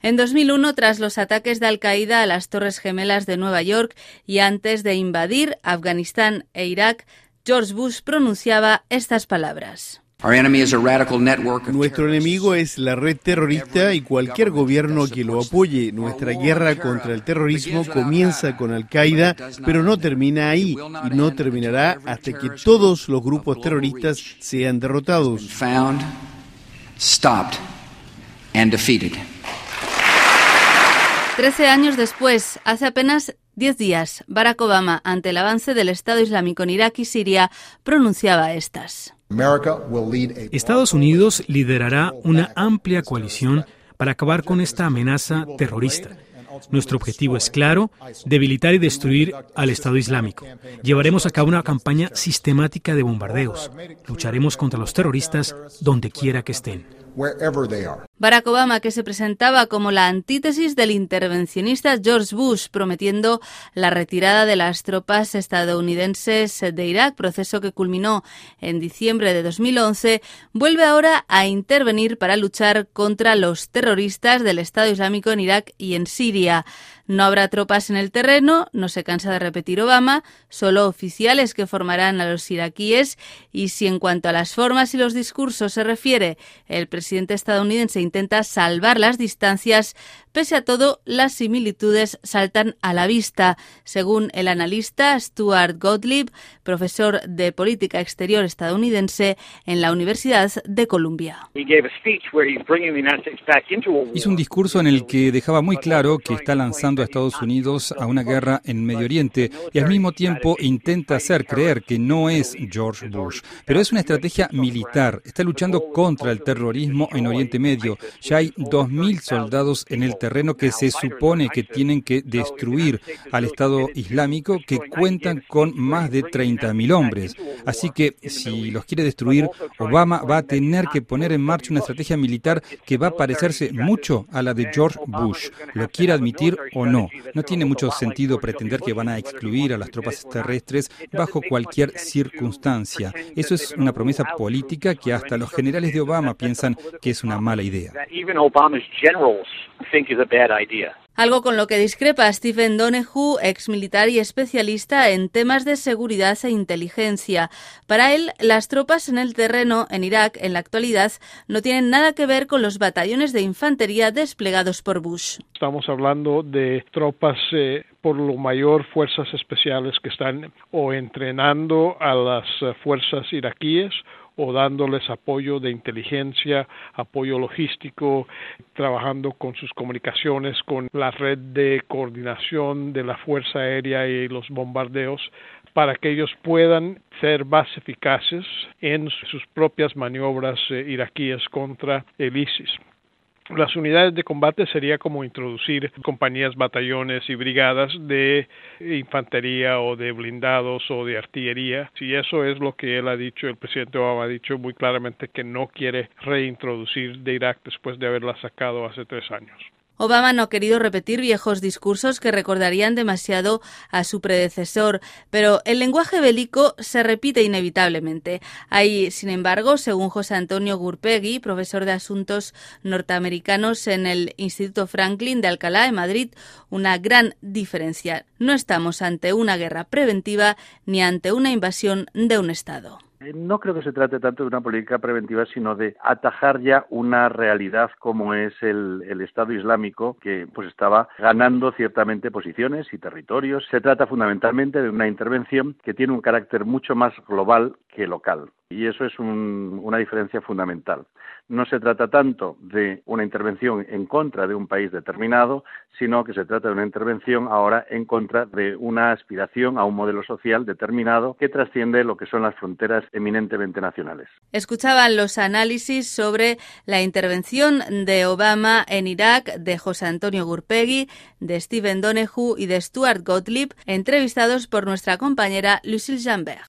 En 2001, tras los ataques de Al-Qaeda a las Torres Gemelas de Nueva York y antes de invadir Afganistán e Irak, George Bush pronunciaba estas palabras. Nuestro enemigo es la red terrorista y cualquier gobierno que lo apoye. Nuestra guerra contra el terrorismo comienza con Al-Qaeda, pero no termina ahí y no terminará hasta que todos los grupos terroristas sean derrotados. 13 años después, hace apenas 10 días, Barack Obama, ante el avance del Estado Islámico en Irak y Siria, pronunciaba estas. Estados Unidos liderará una amplia coalición para acabar con esta amenaza terrorista. Nuestro objetivo es claro: debilitar y destruir al Estado Islámico. Llevaremos a cabo una campaña sistemática de bombardeos. Lucharemos contra los terroristas donde quiera que estén. Barack Obama, que se presentaba como la antítesis del intervencionista George Bush, prometiendo la retirada de las tropas estadounidenses de Irak, proceso que culminó en diciembre de 2011, vuelve ahora a intervenir para luchar contra los terroristas del Estado Islámico en Irak y en Siria. No habrá tropas en el terreno, no se cansa de repetir Obama, solo oficiales que formarán a los iraquíes, y si en cuanto a las formas y los discursos se refiere, el presidente estadounidense intenta salvar las distancias, pese a todo, las similitudes saltan a la vista, según el analista Stuart Gottlieb, profesor de política exterior estadounidense en la Universidad de Columbia. Hizo un discurso en el que dejaba muy claro que está lanzando a Estados Unidos a una guerra en Medio Oriente y al mismo tiempo intenta hacer creer que no es George Bush, pero es una estrategia militar. Está luchando contra el terrorismo en Oriente Medio. Ya hay 2.000 soldados en el terreno que se supone que tienen que destruir al Estado Islámico, que cuentan con más de 30.000 hombres. Así que si los quiere destruir, Obama va a tener que poner en marcha una estrategia militar que va a parecerse mucho a la de George Bush. Lo quiere admitir o no. No tiene mucho sentido pretender que van a excluir a las tropas terrestres bajo cualquier circunstancia. Eso es una promesa política que hasta los generales de Obama piensan que es una mala idea. Algo con lo que discrepa Stephen Donoghue, ex militar y especialista en temas de seguridad e inteligencia. Para él, las tropas en el terreno en Irak en la actualidad no tienen nada que ver con los batallones de infantería desplegados por Bush. Estamos hablando de tropas por lo mayor fuerzas especiales que están o entrenando a las fuerzas iraquíes o dándoles apoyo de inteligencia, apoyo logístico, trabajando con sus comunicaciones, con la red de coordinación de la Fuerza Aérea y los bombardeos, para que ellos puedan ser más eficaces en sus propias maniobras iraquíes contra el ISIS. Las unidades de combate sería como introducir compañías, batallones y brigadas de infantería o de blindados o de artillería. Y eso es lo que él ha dicho, el presidente Obama ha dicho muy claramente que no quiere reintroducir de Irak después de haberla sacado hace 3 años. Obama no ha querido repetir viejos discursos que recordarían demasiado a su predecesor, pero el lenguaje bélico se repite inevitablemente. Hay, sin embargo, según José Antonio Gurpegui, profesor de Asuntos Norteamericanos en el Instituto Franklin de Alcalá, en Madrid, una gran diferencia. No estamos ante una guerra preventiva ni ante una invasión de un Estado. No creo que se trate tanto de una política preventiva, sino de atajar ya una realidad como es el Estado Islámico, que pues estaba ganando ciertamente posiciones y territorios. Se trata fundamentalmente de una intervención que tiene un carácter mucho más global que local. Y eso es una diferencia fundamental. No se trata tanto de una intervención en contra de un país determinado, sino que se trata de una intervención ahora en contra de una aspiración a un modelo social determinado que trasciende lo que son las fronteras eminentemente nacionales. Escuchaban los análisis sobre la intervención de Obama en Irak de José Antonio Gurpegui, de Stephen Donoghue y de Stuart Gottlieb, entrevistados por nuestra compañera Lucille Jambert.